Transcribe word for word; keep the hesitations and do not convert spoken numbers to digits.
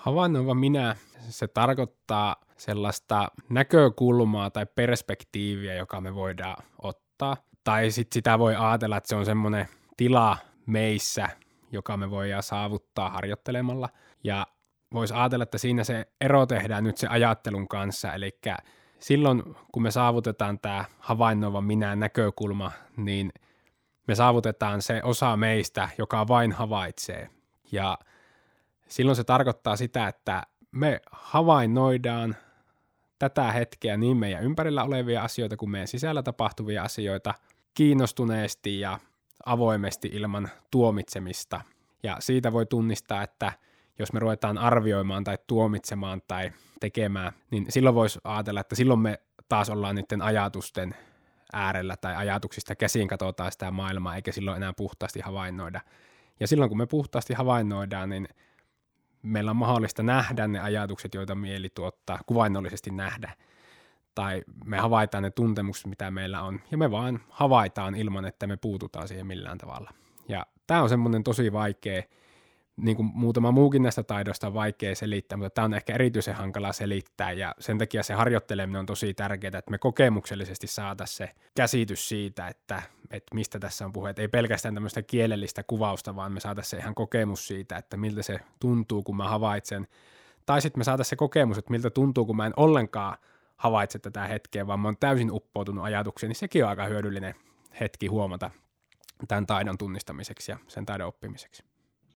Havainnoiva minä, se tarkoittaa sellaista näkökulmaa tai perspektiiviä, joka me voidaan ottaa. Tai sitten sitä voi ajatella, että se on semmoinen tila meissä, joka me voidaan saavuttaa harjoittelemalla. Ja voisi ajatella, että siinä se ero tehdään nyt se ajattelun kanssa, eli silloin kun me saavutetaan tämä havainnoiva minä näkökulma, niin me saavutetaan se osa meistä, joka vain havaitsee. Ja silloin se tarkoittaa sitä, että me havainnoidaan tätä hetkeä niin meidän ympärillä olevia asioita kuin meidän sisällä tapahtuvia asioita kiinnostuneesti ja avoimesti ilman tuomitsemista. Ja siitä voi tunnistaa, että jos me ruvetaan arvioimaan tai tuomitsemaan tai tekemään, niin silloin voisi ajatella, että silloin me taas ollaan niiden ajatusten äärellä tai ajatuksista käsin katsotaan sitä maailmaa, eikä silloin enää puhtaasti havainnoida. Ja silloin kun me puhtaasti havainnoidaan, niin meillä on mahdollista nähdä ne ajatukset, joita mieli tuottaa, kuvainnollisesti nähdä. Tai me havaitaan ne tuntemukset, mitä meillä on, ja me vaan havaitaan ilman, että me puututaan siihen millään tavalla. Ja tämä on semmoinen tosi vaikea, niin kuin muutama muukin näistä taidoista on vaikea selittää, mutta tämä on ehkä erityisen hankala selittää, ja sen takia se harjoitteleminen on tosi tärkeää, että me kokemuksellisesti saataisiin se käsitys siitä, että, että mistä tässä on puhe, että ei pelkästään tämmöistä kielellistä kuvausta, vaan me saataisiin se ihan kokemus siitä, että miltä se tuntuu, kun mä havaitsen, tai sitten me saataisiin se kokemus, että miltä tuntuu, kun mä en ollenkaan havaitse tätä hetkeä, vaan mä oon täysin uppoutunut ajatukseen, niin sekin on aika hyödyllinen hetki huomata tämän taidon tunnistamiseksi ja sen taidon oppimiseksi.